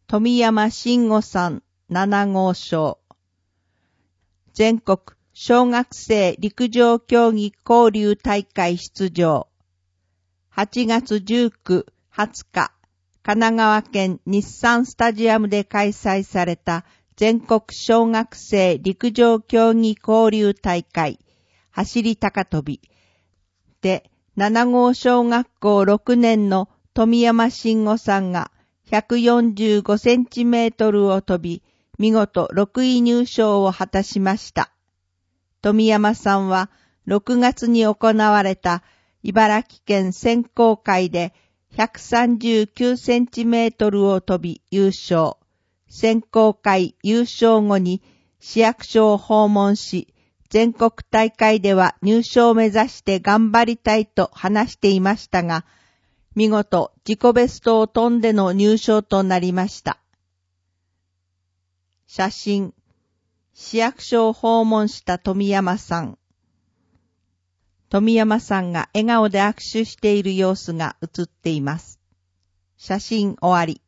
富山慎吾さん7号賞。全国小学生陸上競技交流大会出場。8月19、20日、神奈川県日産スタジアムで開催された全国小学生陸上競技交流大会、走り高跳びで、7号小学校6年の富山慎吾さんが145センチメートルを飛び、見事6位入賞を果たしました。富山さんは6月に行われた茨城県選考会で139センチメートルを飛び優勝。選考会優勝後に市役所を訪問し、全国大会では入賞を目指して頑張りたいと話していましたが、見事自己ベストを飛んでの入賞となりました。写真、市役所を訪問した富山さん。富山さんが笑顔で握手している様子が写っています。写真終わり。